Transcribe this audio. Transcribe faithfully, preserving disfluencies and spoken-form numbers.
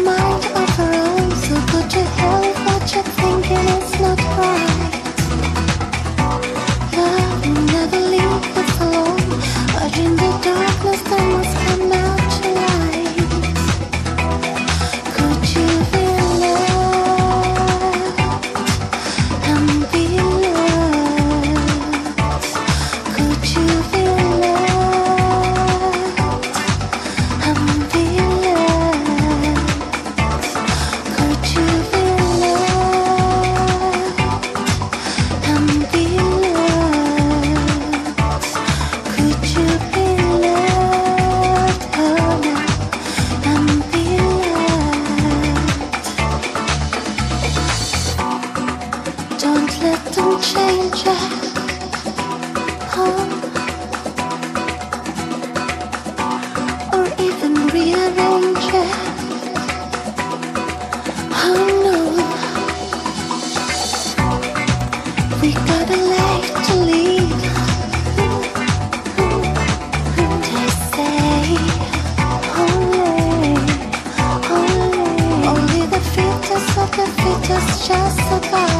mind of her own. So go to hell with what you're thinking, it's not right. Love will never leave us alone, but in the darkness there must come out to light. Could you be loved and be loved? Could you be loved and be loved? Could you be loved and be loved? Could you be loved, oh no, and be loved? Don't let them change it, oh, or even rearrange it. Oh no, we gotta like to leave. They say only, only, only the fetus of the fetus just survive.